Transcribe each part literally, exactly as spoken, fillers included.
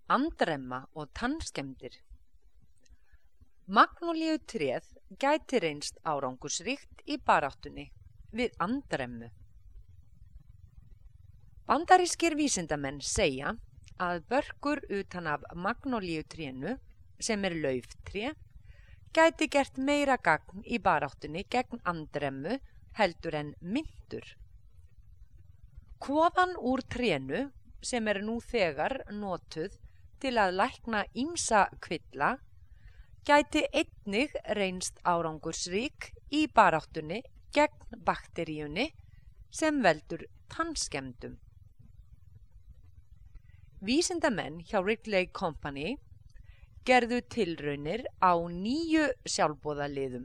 andremma og tannskemmdir. Magnólíutréð gæti reynst árangursríkt í baráttunni við andremmu. Bandarískir vísindamenn segja að börkur utan af magnólíutrénu, sem er lauftré, gæti gert meira gagn í baráttunni gegn andremmu heldur en myntur. Kvoðan úr trénu, sem er nú þegar notuð til að lækna ýmsa kvilla, gæti einnig reynst árangursrík í baráttunni gegn bakteríunni sem veldur tannskemmdum. Vísindamenn hjá Wrigley Company gerðu tilraunir á níu sjálfboðaliðum.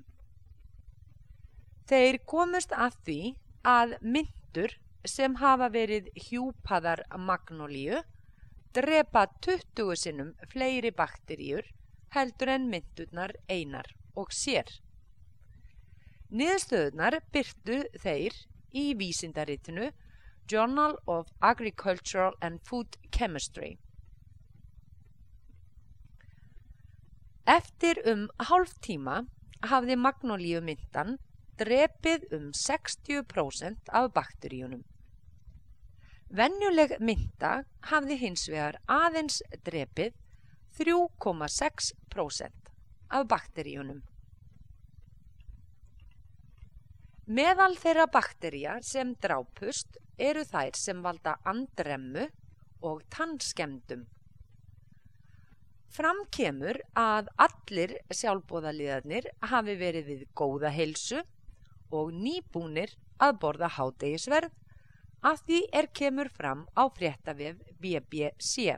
Þeir komust að því að myntur sem hafa verið hjúpaðar magnólíu drepa tuttugu sinnum fleiri bakteríur heldur en mynturnar einar og sér. Niðurstöðurnar birtu þeir í vísindaritinu Journal of Agricultural and Food Chemistry. Eftir um hálftíma hafði magnólíumyntan drepið um sextíu prósent af bakteríunum. Venjuleg mynta hafði hins vegar aðeins drepið þrjú komma sex prósent af bakteríunum. Meðal þeirra baktería sem drápust eru þær sem valda andremmu og tannskemmdum. Fram kemur að allir sjálfboðaliðarnir hafi verið við góða heilsu og nýbúnir að borða hádegisverð, að því er kemur fram á fréttavef B B C.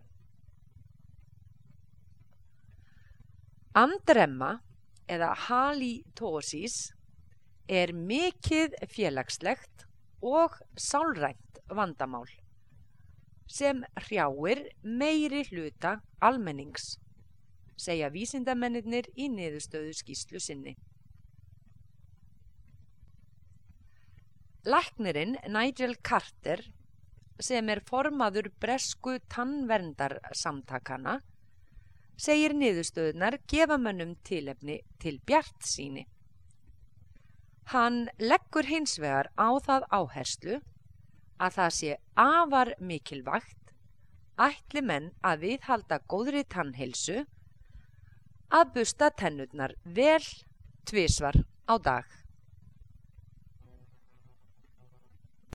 Andremma eða halítósis er mikið félagslegt og sálrænt vandamál sem hrjáir meiri hluta almennings, segja vísindamennirnir í niðurstöðu skýrslu sinni. Læknirinn Nigel Carter, sem er formaður bresku tannverndarsamtakanna, segir niðurstöðunar gefa mönnum tilefni til bjartsýni. Hann leggur hins vegar á það áherslu að það sé afar mikilvægt ætli menn að viðhalda góðri tannheilsu að bursta tennurnar vel tvisvar á dag.